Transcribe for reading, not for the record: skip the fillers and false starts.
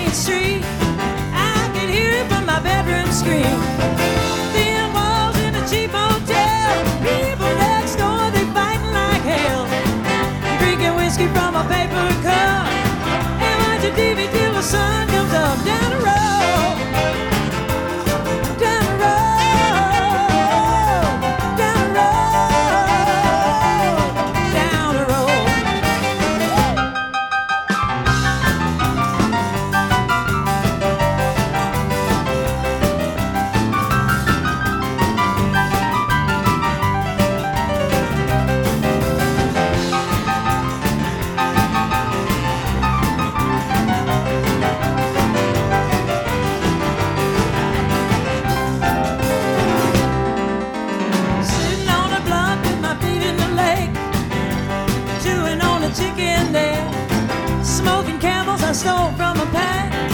main street. I can hear it from my bedroom screen. Thin walls in a cheap hotel. People next door, they fighting like hell. Drinking whiskey from a paper cup. And watching TV till the sun comes up. Down the road, down the road, down the road, down the road. Sitting on a bluff with my feet in the lake, chewing on a chicken there, smoking Camels I stole from a pack.